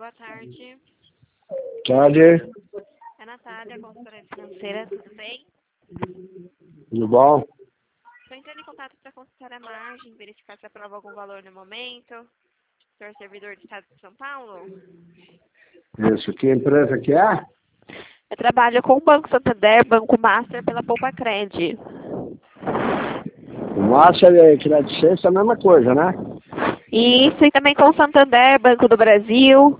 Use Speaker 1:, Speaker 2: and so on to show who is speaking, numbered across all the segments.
Speaker 1: boa tarde.
Speaker 2: Tarde,
Speaker 1: É a Natália, consultora financeira, tudo bem?
Speaker 2: tudo bom?
Speaker 1: Estou entrando em contato para consultar a margem, verificar se aprova algum valor no momento. Senhor servidor do Estado de São Paulo?
Speaker 2: Isso, que empresa que é?
Speaker 1: Eu trabalho com o Banco Santander, Banco Master, pela Poupa Cred.
Speaker 2: O Master e Crédito Ciência é a mesma coisa, né?
Speaker 1: Isso, e também com o Santander, Banco do Brasil.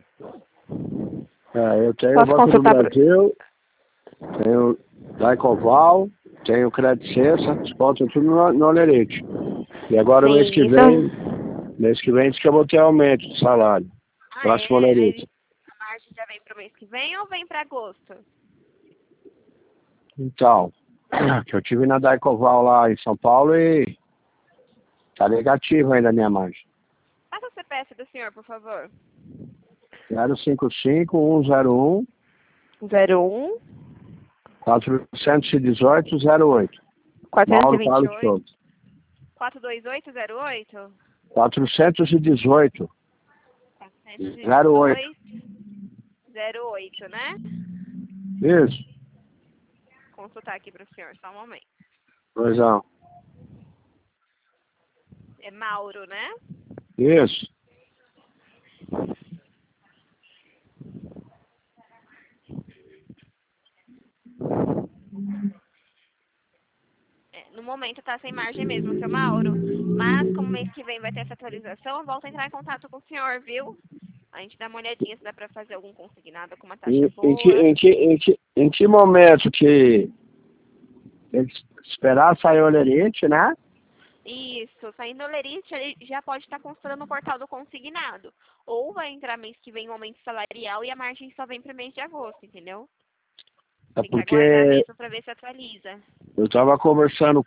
Speaker 2: É, eu tenho o
Speaker 1: Posso
Speaker 2: Banco do
Speaker 1: consultar?
Speaker 2: Brasil, tenho Daicoval, tenho Crédito Ciência, desconto tudo no Olerite. E agora
Speaker 1: Sim,
Speaker 2: mês que vem diz que eu vou ter aumento de salário.
Speaker 1: Ah,
Speaker 2: Próximo
Speaker 1: é?
Speaker 2: Olerite.
Speaker 1: A margem já vem para o mês que vem ou vem para agosto?
Speaker 2: Então, que eu tive na Daicoval lá em São Paulo e tá negativo ainda a minha margem.
Speaker 1: Passa o CPF do senhor, por favor.
Speaker 2: 055-101
Speaker 1: 01
Speaker 2: 418-08. Mauro Carlos
Speaker 1: 428
Speaker 2: Souza.
Speaker 1: 42808
Speaker 2: 418 08.
Speaker 1: 41808, né?
Speaker 2: Isso.
Speaker 1: Consultar aqui para o senhor, só um momento.
Speaker 2: Pois não.
Speaker 1: É Mauro, né?
Speaker 2: Isso.
Speaker 1: No momento tá sem margem mesmo, seu Mauro. Mas como mês que vem vai ter essa atualização, eu volto a entrar em contato com o senhor, viu? A gente dá uma olhadinha se dá para fazer algum consignado com uma taxa boa.
Speaker 2: Em que momento que tem que esperar sair o olerite, né?
Speaker 1: Isso, saindo o lerite, ele já pode estar constando no portal do consignado. Ou vai entrar mês que vem um aumento salarial e a margem só vem pro mês de agosto, entendeu?
Speaker 2: É
Speaker 1: Tem que aguardar
Speaker 2: porque
Speaker 1: mesmo para ver se atualiza.
Speaker 2: eu estava conversando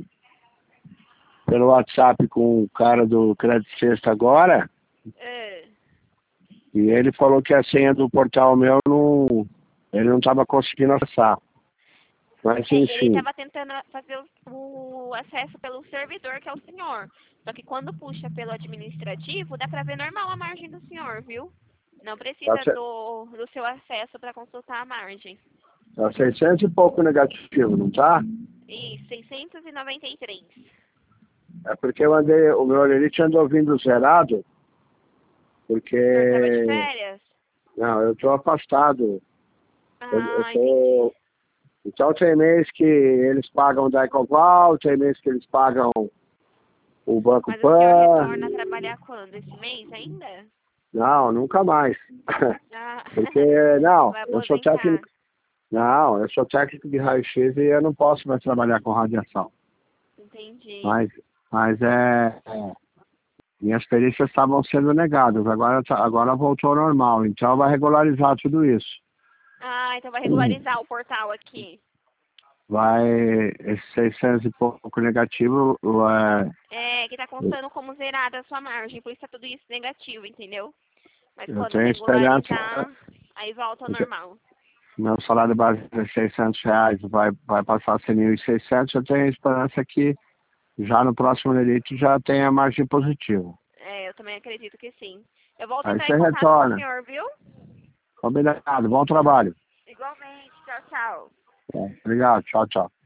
Speaker 2: pelo WhatsApp com o cara do Crédito Sexta agora,
Speaker 1: É.
Speaker 2: e ele falou que a senha do portal meu ele não estava conseguindo acessar. Mas
Speaker 1: Ele
Speaker 2: enfim,
Speaker 1: estava tentando fazer o acesso pelo servidor, que é o senhor. Só que quando puxa pelo administrativo, dá para ver normal a margem do senhor, viu? Não
Speaker 2: tá,
Speaker 1: precisa do seu acesso para consultar a margem.
Speaker 2: tá 600 e pouco negativo, não tá?
Speaker 1: E 693.
Speaker 2: É porque eu andei, o meu olerite andou vindo zerado,
Speaker 1: O senhor estava de
Speaker 2: porque,
Speaker 1: férias?
Speaker 2: não, eu tô afastado. Eu
Speaker 1: Ah, entendi.
Speaker 2: tô, então tem mês que eles pagam o Daicoval, tem mês que eles pagam o Banco
Speaker 1: Mas o senhor
Speaker 2: Pan.
Speaker 1: retorna a trabalhar quando? Esse mês ainda?
Speaker 2: Não, nunca mais.
Speaker 1: Ah,
Speaker 2: Porque, não,
Speaker 1: vai
Speaker 2: eu sou
Speaker 1: aposentar.
Speaker 2: técnico, não, eu sou técnico de raio-x e eu não posso mais trabalhar com radiação.
Speaker 1: Entendi.
Speaker 2: Mas minhas perícias estavam sendo negadas, agora voltou ao normal, então vai regularizar tudo isso.
Speaker 1: Ah, então vai regularizar o portal aqui.
Speaker 2: Vai, esse 600 e pouco negativo,
Speaker 1: É, que tá constando como zerada a sua margem, por isso tá tudo isso negativo, entendeu? Mas
Speaker 2: eu
Speaker 1: quando
Speaker 2: tenho esperança,
Speaker 1: regularizar, aí volta ao normal.
Speaker 2: meu salário base é R$ 600, vai passar a ser 1.600, eu tenho esperança que já no próximo elite já tenha margem positiva.
Speaker 1: É, eu também acredito que sim. Eu volto a
Speaker 2: Aí
Speaker 1: entrar
Speaker 2: você
Speaker 1: em contato com o
Speaker 2: retorna.
Speaker 1: senhor, viu?
Speaker 2: Combinado, bom trabalho.
Speaker 1: Igualmente. Tchau, tchau.
Speaker 2: Obrigado, tchau, tchau.